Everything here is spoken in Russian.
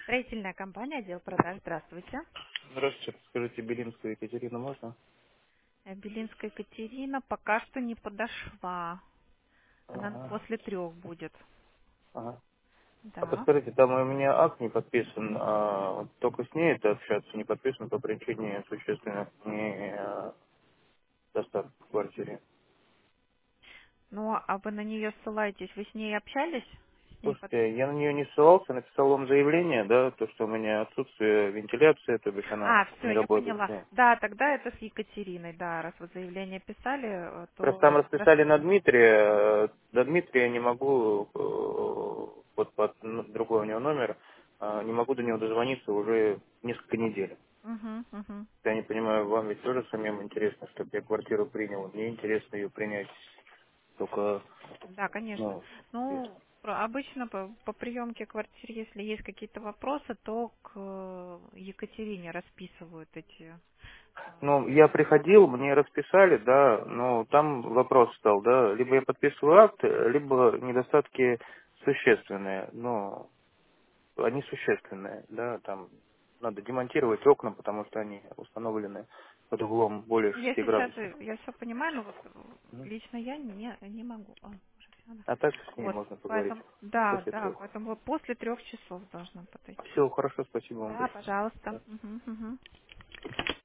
Строительная компания, отдел продаж. Здравствуйте. Здравствуйте. Скажите, Белинскую Екатерину можно? Белинская Екатерина пока что не подошла. Она Ага. после 3 будет. Ага. А Да. подскажите, там у меня акт не подписан, вот только с ней это общаться не подписан по причине существенных недостатков в квартире. Ну, а вы на нее ссылаетесь? Вы с ней общались? С ней Слушайте, я на нее не ссылался, написал вам заявление, да, то, что у меня отсутствие вентиляции, то бишь она все, не я работает. поняла. Да. Да, тогда это с Екатериной, да. Раз вы заявление писали, Просто там то расписали на Дмитрия, до Дмитрия не могу, вот под другой у него номер, не могу до него дозвониться уже несколько недель. Угу, угу. Я не понимаю, вам ведь тоже самим интересно, чтобы я квартиру принял. Мне интересно ее принять. Только, Да, конечно. ну, Ну, обычно по приемке квартир, если есть какие-то вопросы, то к Екатерине расписывают эти. ну, я приходил, мне расписали, да, но там вопрос стал, да, либо я подписываю акт, либо недостатки существенные, но они существенные, да, там надо демонтировать окна, потому что они установлены под углом более Я 6 сейчас, градусов. я все понимаю, но вот Мгм. лично я не могу. Уже всё, да. А так с ней Вот, можно поговорить поэтому, да, после да, 3. поэтому вот после 3 часов должна подойти. Все, хорошо, спасибо вам. Да, пожалуйста. Да. Мгм, мгм.